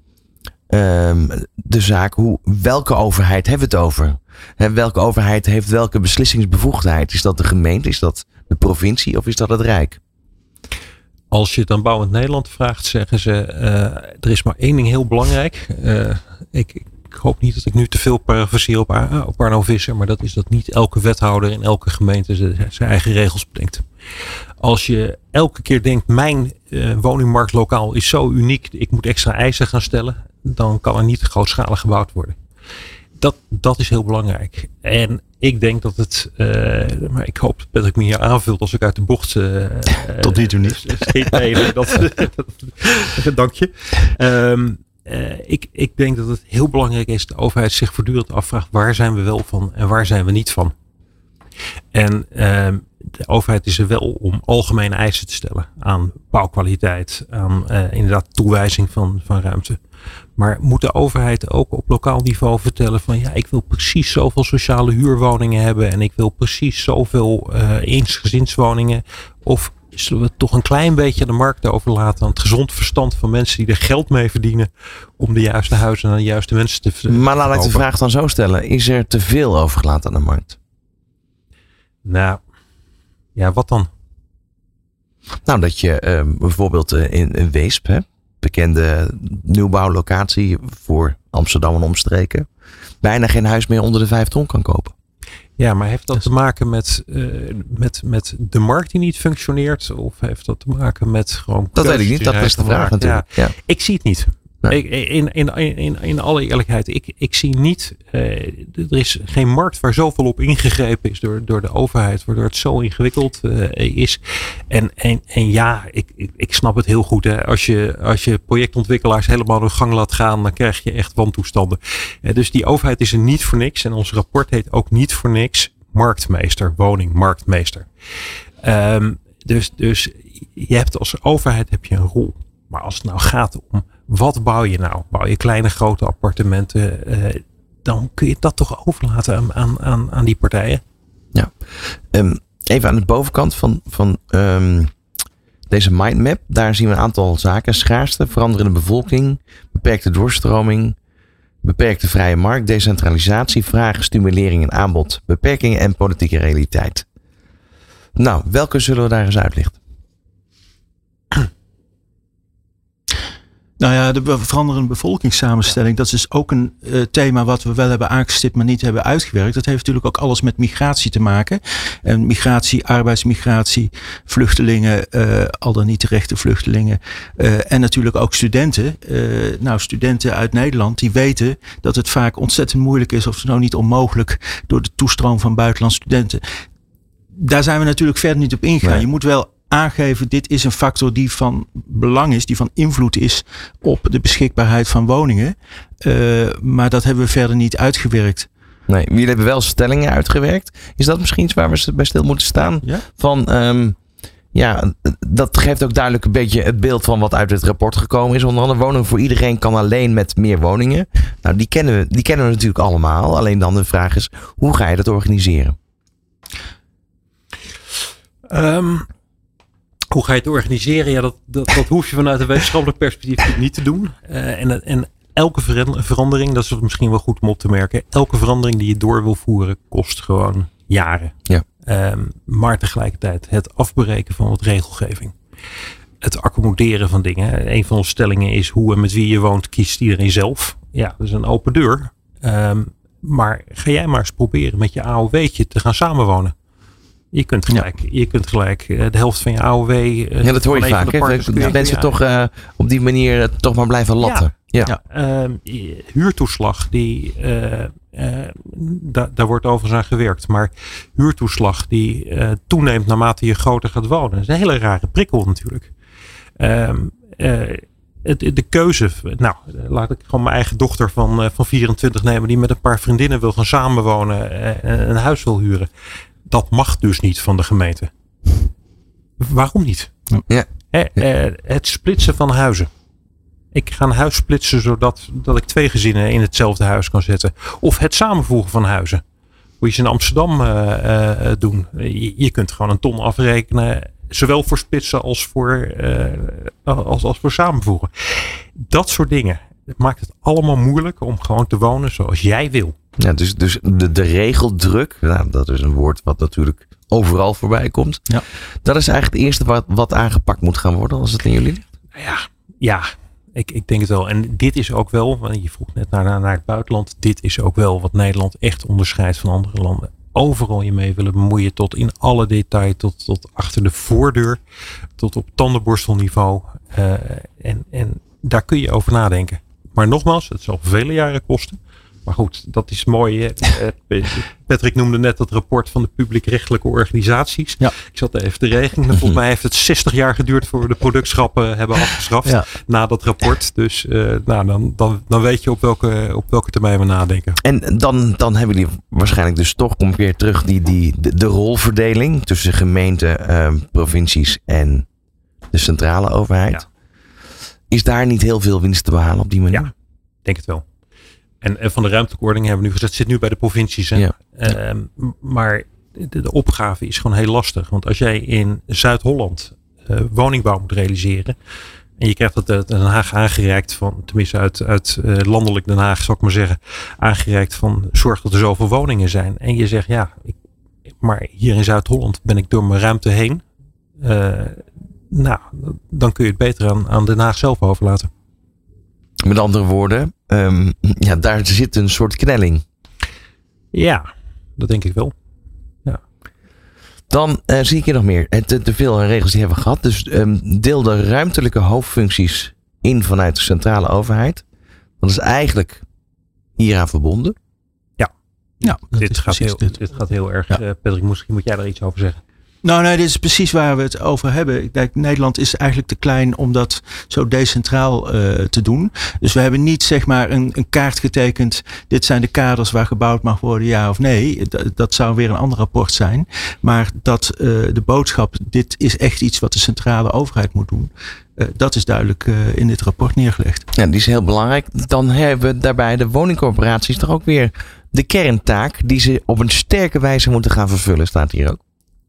de zaak, welke overheid hebben we het over? Welke overheid heeft welke beslissingsbevoegdheid? Is dat de gemeente, is dat de provincie of is dat het Rijk? Als je het aan Bouwend Nederland vraagt, zeggen ze, er is maar één ding heel belangrijk. Ik hoop niet dat ik nu te veel parafraseer op Arno Visser, maar dat is dat niet elke wethouder in elke gemeente zijn eigen regels bedenkt. Als je elke keer denkt, mijn woningmarktlokaal is zo uniek, ik moet extra eisen gaan stellen, dan kan er niet grootschalig gebouwd worden. Dat is heel belangrijk. En ik denk dat het, maar ik hoop dat Patrick me hier aanvult als ik uit de bocht tot nu toe niet. Nee, dank je. Ik denk dat het heel belangrijk is dat de overheid zich voortdurend afvraagt, waar zijn we wel van en waar zijn we niet van. En de overheid is er wel om algemene eisen te stellen aan bouwkwaliteit, aan inderdaad toewijzing van ruimte. Maar moet de overheid ook op lokaal niveau vertellen van ik wil precies zoveel sociale huurwoningen hebben en ik wil precies zoveel eensgezinswoningen? Of zullen we toch een klein beetje de markt overlaten aan het gezond verstand van mensen die er geld mee verdienen om de juiste huizen aan de juiste mensen te verkopen? Maar laat ik de vraag dan zo stellen. Is er te veel overgelaten aan de markt? Nou, Ja, wat dan? Nou, dat je bijvoorbeeld in Weesp, bekende nieuwbouwlocatie voor Amsterdam en omstreken, bijna geen huis meer onder de 5 ton kan kopen. Ja, maar heeft dat te maken met de markt die niet functioneert? Of heeft dat te maken met gewoon... Dat weet ik niet, dat is de vraag natuurlijk. Ja. Ik zie het niet. Nee. In alle eerlijkheid, ik zie niet, er is geen markt waar zoveel op ingegrepen is door de overheid, waardoor het zo ingewikkeld is. En ja, ik snap het heel goed. Hè. Als je projectontwikkelaars helemaal door gang laat gaan, dan krijg je echt wantoestanden. Dus die overheid is er niet voor niks. En ons rapport heet ook niet voor niks marktmeester, woningmarktmeester. Dus je hebt als overheid een rol. Maar als het nou gaat om wat bouw je nou? Bouw je kleine, grote appartementen? Dan kun je dat toch overlaten aan die partijen. Ja. Even aan de bovenkant van deze mindmap. Daar zien we een aantal zaken. Schaarste, veranderende bevolking, beperkte doorstroming, beperkte vrije markt, decentralisatie, vraag, stimulering en aanbod, beperkingen en politieke realiteit. Nou, welke zullen we daar eens uitlichten? Nou ja, de veranderende bevolkingssamenstelling, dat is ook een thema wat we wel hebben aangestipt, maar niet hebben uitgewerkt. Dat heeft natuurlijk ook alles met migratie te maken. En migratie, arbeidsmigratie, vluchtelingen, al dan niet terechte vluchtelingen. En natuurlijk ook studenten. Studenten uit Nederland, die weten dat het vaak ontzettend moeilijk is, of nou niet onmogelijk, door de toestroom van buitenlandse studenten. Daar zijn we natuurlijk verder niet op ingegaan. Nee. Je moet wel aangeven, dit is een factor die van belang is, die van invloed is op de beschikbaarheid van woningen. Maar dat hebben we verder niet uitgewerkt. Nee, jullie hebben wel stellingen uitgewerkt. Is dat misschien iets waar we bij stil moeten staan? Ja? Dat geeft ook duidelijk een beetje het beeld van wat uit het rapport gekomen is. Onder andere woning voor iedereen kan alleen met meer woningen. Nou, die kennen we natuurlijk allemaal. Alleen dan de vraag is, hoe ga je dat organiseren? Hoe ga je het organiseren? Ja, dat hoef je vanuit een wetenschappelijk perspectief niet te doen. En elke verandering, dat is misschien wel goed om op te merken. Elke verandering die je door wil voeren, kost gewoon jaren. Ja. Maar tegelijkertijd het afbreken van wat regelgeving. Het accommoderen van dingen. Een van onze stellingen is hoe en met wie je woont, kiest iedereen zelf. Ja, dat is een open deur. Maar ga jij maar eens proberen met je AOW'tje te gaan samenwonen. Je kunt gelijk de helft van je AOW... ja, dat hoor je vaak. Mensen toch op die manier toch maar blijven latten. Ja. Huurtoeslag, daar wordt overigens aan gewerkt. Maar huurtoeslag die toeneemt naarmate je groter gaat wonen. Dat is een hele rare prikkel natuurlijk. De keuze... Nou, laat ik gewoon mijn eigen dochter van 24 nemen... die met een paar vriendinnen wil gaan samenwonen en een huis wil huren. Dat mag dus niet van de gemeente. Waarom niet? Ja. Het splitsen van huizen. Ik ga een huis splitsen zodat ik 2 gezinnen in hetzelfde huis kan zetten. Of het samenvoegen van huizen. Hoe je ze in Amsterdam doen. Je kunt gewoon een ton afrekenen. Zowel voor splitsen als voor samenvoegen. Dat soort dingen. Het maakt het allemaal moeilijk om gewoon te wonen zoals jij wil. Ja, dus de regeldruk, nou, dat is een woord wat natuurlijk overal voorbij komt. Ja. Dat is eigenlijk het eerste wat aangepakt moet gaan worden als het in jullie ligt. Ja, ik denk het wel. En dit is ook wel, want je vroeg net naar het buitenland. Dit is ook wel wat Nederland echt onderscheidt van andere landen. Overal je mee willen bemoeien tot in alle detail, tot achter de voordeur, tot op tandenborstelniveau. En daar kun je over nadenken. Maar nogmaals, het zal vele jaren kosten. Maar goed, dat is mooi. Patrick noemde net dat rapport van de publiekrechtelijke organisaties. Ja. Ik zat even te rekenen. Volgens mij heeft het 60 jaar geduurd voor we de productschappen hebben afgeschaft. Na dat rapport. Dus dan weet je op welke termijn we nadenken. En dan hebben jullie waarschijnlijk dus toch, kom ik weer terug, de rolverdeling tussen gemeenten, provincies en de centrale overheid. Ja. Is daar niet heel veel winst te behalen op die manier? Ja, denk het wel. En van de ruimtelijke ordening hebben we nu gezegd, het zit nu bij de provincies. Hè? Ja. Maar de opgave is gewoon heel lastig. Want als jij in Zuid-Holland woningbouw moet realiseren. En je krijgt dat uit Den Haag aangereikt tenminste uit landelijk Den Haag, zal ik maar zeggen. Aangereikt van zorg dat er zoveel woningen zijn. En je zegt, maar hier in Zuid-Holland ben ik door mijn ruimte heen. Dan kun je het beter aan Den Haag zelf overlaten. Met andere woorden, daar zit een soort knelling. Ja, dat denk ik wel. Ja. Dan zie ik hier nog meer. Te veel regels die hebben we gehad. Dus deel de ruimtelijke hoofdfuncties in vanuit de centrale overheid. Dat is eigenlijk hieraan verbonden. Ja, dit gaat heel erg. Ja. Patrick, misschien moet jij daar iets over zeggen. Nou, nee, dit is precies waar we het over hebben. Kijk, Nederland is eigenlijk te klein om dat zo decentraal te doen. Dus we hebben niet zeg maar een kaart getekend. Dit zijn de kaders waar gebouwd mag worden, ja of nee. Dat zou weer een ander rapport zijn. Maar dat de boodschap, dit is echt iets wat de centrale overheid moet doen. Dat is duidelijk in dit rapport neergelegd. Ja, die is heel belangrijk. Dan hebben we daarbij de woningcorporaties toch ook weer de kerntaak die ze op een sterke wijze moeten gaan vervullen, staat hier ook.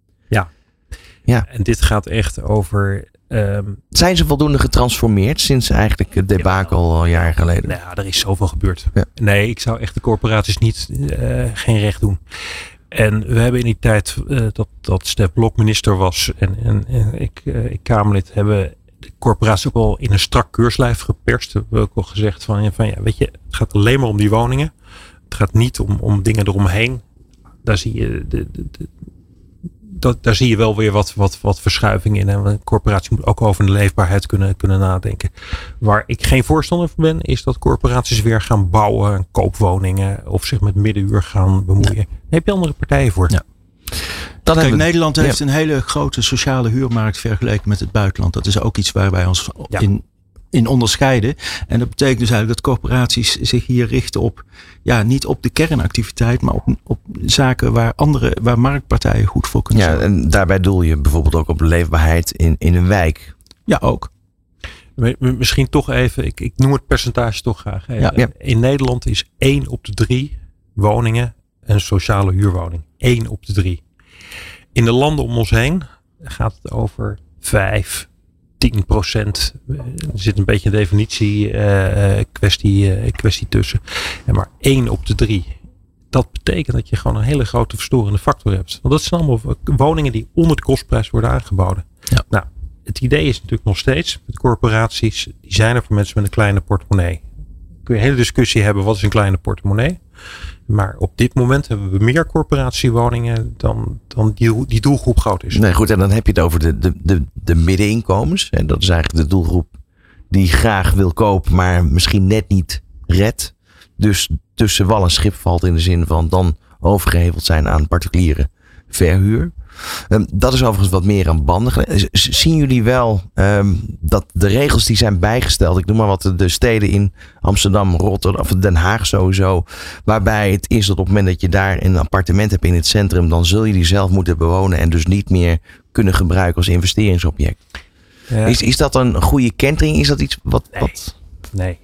Ja. En dit gaat echt over... Zijn ze voldoende getransformeerd sinds eigenlijk het debakel al jaren geleden? Nou, er is zoveel gebeurd. Ja. Nee, ik zou echt de corporaties geen recht doen. En we hebben in die tijd dat Stef Blok minister was en ik Kamerlid, hebben de corporaties ook al in een strak keurslijf geperst. We hebben ook al gezegd van ja, weet je, het gaat alleen maar om die woningen. Het gaat niet om dingen eromheen. Daar zie je daar zie je wel weer wat verschuiving in. En een corporatie moet ook over de leefbaarheid kunnen nadenken. Waar ik geen voorstander van ben, is dat corporaties weer gaan bouwen, koopwoningen of zich met middenuur gaan bemoeien. Daar heb je andere partijen voor. Ja. Kijk, Nederland heeft een hele grote sociale huurmarkt vergeleken met het buitenland. Dat is ook iets waar wij ons in onderscheiden. En dat betekent dus eigenlijk dat corporaties zich hier richten op, niet op de kernactiviteit, maar op zaken waar marktpartijen goed voor kunnen zijn. En daarbij doel je bijvoorbeeld ook op de leefbaarheid in een wijk. Ja, ook. Misschien toch even, ik noem het percentage toch graag. In Nederland is 1 op de 3 woningen een sociale huurwoning. 1 op de 3. In de landen om ons heen gaat het over 5, 10%. Er zit een beetje een definitiie kwestie tussen. Maar 1 op de 3. Dat betekent dat je gewoon een hele grote verstorende factor hebt. Want dat zijn allemaal woningen die onder de kostprijs worden aangeboden. Ja. Nou, het idee is natuurlijk nog steeds, met corporaties, die zijn er voor mensen met een kleine portemonnee. Kun je een hele discussie hebben, wat is een kleine portemonnee? Maar op dit moment hebben we meer corporatiewoningen dan die doelgroep groot is. Nee, goed, en dan heb je het over de middeninkomens. En dat is eigenlijk de doelgroep die graag wil kopen, maar misschien net niet redt. Dus tussen wal en schip valt in de zin van dan overgeheveld zijn aan particuliere verhuur. Dat is overigens wat meer aan banden. Zien jullie wel dat de regels die zijn bijgesteld, ik noem maar wat, de steden in Amsterdam, Rotterdam of Den Haag sowieso, waarbij het is dat op het moment dat je daar een appartement hebt in het centrum, dan zul je die zelf moeten bewonen en dus niet meer kunnen gebruiken als investeringsobject. Ja. Is dat een goede kentering? Is dat iets wat... Nee.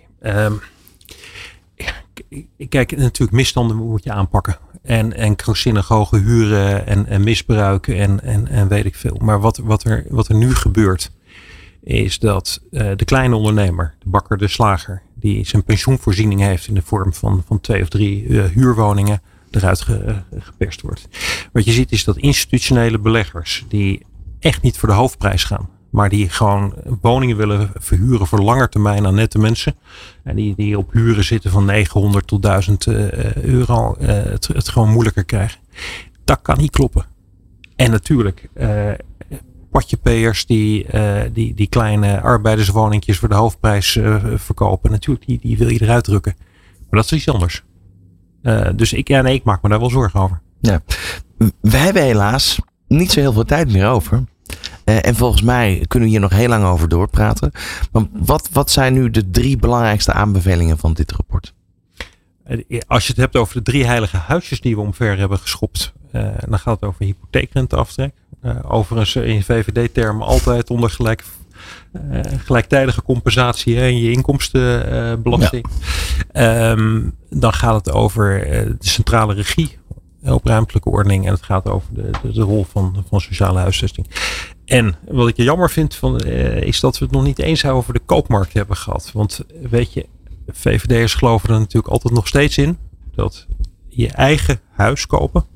Kijk, natuurlijk misstanden moet je aanpakken. En krankzinnig hoge huren en misbruiken en weet ik veel. Maar wat er nu gebeurt, is dat de kleine ondernemer, de bakker, de slager, die zijn pensioenvoorziening heeft in de vorm van 2 of 3 huurwoningen, eruit geperst wordt. Wat je ziet is dat institutionele beleggers, die echt niet voor de hoofdprijs gaan, maar die gewoon woningen willen verhuren voor langer termijn aan nette mensen. En die op huren zitten van 900 tot 1000 euro. Het gewoon moeilijker krijgen. Dat kan niet kloppen. En natuurlijk, patjepeers die kleine arbeiderswoningjes voor de hoofdprijs verkopen. Natuurlijk, die wil je eruit drukken. Maar dat is iets anders. Dus ik maak me daar wel zorgen over. Ja. We hebben helaas niet zo heel veel tijd meer over. En volgens mij kunnen we hier nog heel lang over doorpraten. Maar wat zijn nu de 3 belangrijkste aanbevelingen van dit rapport? Als je het hebt over de 3 heilige huisjes die we omver hebben geschopt. Dan gaat het over hypotheekrenteaftrek. Overigens in VVD-termen altijd onder gelijktijdige compensatie in je inkomstenbelasting. Ja. Dan gaat het over de centrale regie op ruimtelijke ordening. En het gaat over de rol van sociale huisvesting. En wat ik jammer vind is dat we het nog niet eens over de koopmarkt hebben gehad. Want weet je, VVD'ers geloven er natuurlijk altijd nog steeds in dat je eigen huis kopen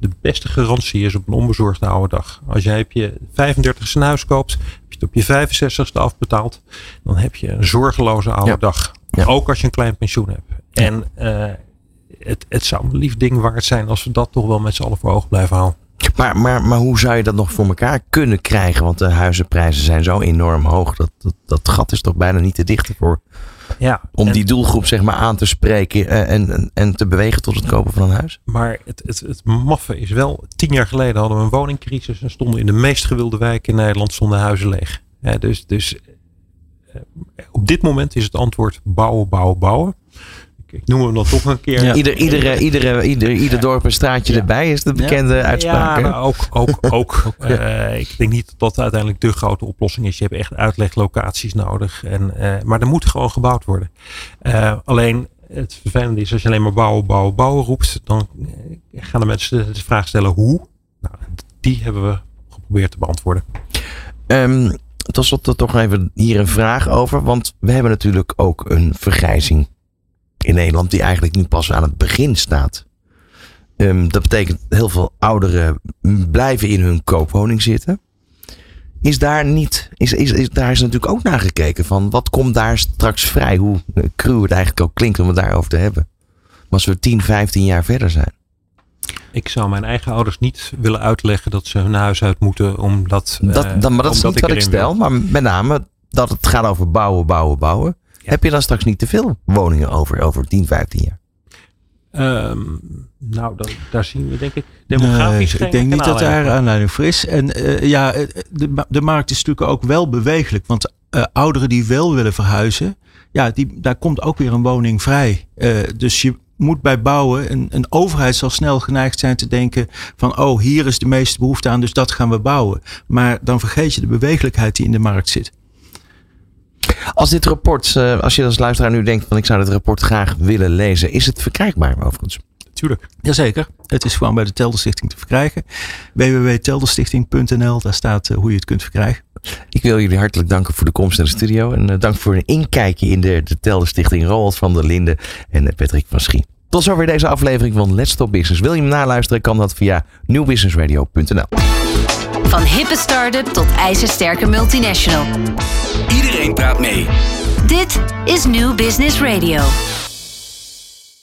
de beste garantie is op een onbezorgde oude dag. Als jij op je 35ste een huis koopt, heb je het op je 65ste afbetaald, dan heb je een zorgeloze oude dag. Ja. Ook als je een klein pensioen hebt. En het zou een lief ding waard zijn als we dat toch wel met z'n allen voor ogen blijven houden. Maar hoe zou je dat nog voor elkaar kunnen krijgen? Want de huizenprijzen zijn zo enorm hoog. Dat gat is toch bijna niet te dichten voor. Ja, om die doelgroep zeg maar aan te spreken en te bewegen tot het kopen van een huis. Maar het maffe is wel, 10 jaar geleden hadden we een woningcrisis en stonden in de meest gewilde wijken in Nederland stonden huizen leeg. Ja, dus op dit moment is het antwoord bouwen, bouwen, bouwen. Ik noem hem dan toch een keer. Ja. Ieder dorp een straatje erbij is de bekende uitspraak. Ja, maar ook. Ik denk niet dat dat uiteindelijk de grote oplossing is. Je hebt echt uitleglocaties nodig. Maar er moet gewoon gebouwd worden. Alleen het vervelende is als je alleen maar bouwen, bouwen, bouwen roept. Dan gaan de mensen de vraag stellen hoe. Nou, die hebben we geprobeerd te beantwoorden. Tot slot toch even hier een vraag over. Want we hebben natuurlijk ook een vergrijzing in Nederland die eigenlijk nu pas aan het begin staat. Dat betekent heel veel ouderen blijven in hun koopwoning zitten. Daar is natuurlijk ook naar gekeken van wat komt daar straks vrij? Hoe cru het eigenlijk ook klinkt om het daarover te hebben. Maar als we 10, 15 jaar verder zijn. Ik zou mijn eigen ouders niet willen uitleggen dat ze hun huis uit moeten omdat. Maar dat is niet wat ik stel. Maar met name dat het gaat over bouwen, bouwen, bouwen. Ja. Heb je dan straks niet te veel woningen over 10, 15 jaar? Daar zien we denk ik demografisch ik denk niet dat daar aanleiding voor is. En de markt is natuurlijk ook wel bewegelijk. Want ouderen die wel willen verhuizen, daar komt ook weer een woning vrij. Dus je moet bij bouwen, een overheid zal snel geneigd zijn te denken van hier is de meeste behoefte aan, dus dat gaan we bouwen. Maar dan vergeet je de bewegelijkheid die in de markt zit. Als dit rapport, als je als luisteraar nu denkt van ik zou dit rapport graag willen lezen, is het verkrijgbaar overigens? Tuurlijk. Jazeker. Het is gewoon bij de Telderstichting te verkrijgen. www.telderstichting.nl, daar staat hoe je het kunt verkrijgen. Ik wil jullie hartelijk danken voor de komst naar de studio. En dank voor een inkijkje in de Telderstichting. Roald van der Linden en Patrick van Schie. Tot zover deze aflevering van Let's Talk Business. Wil je hem naluisteren, kan dat via nieuwbusinessradio.nl. Van hippe start-up tot ijzersterke multinational. Iedereen praat mee. Dit is New Business Radio.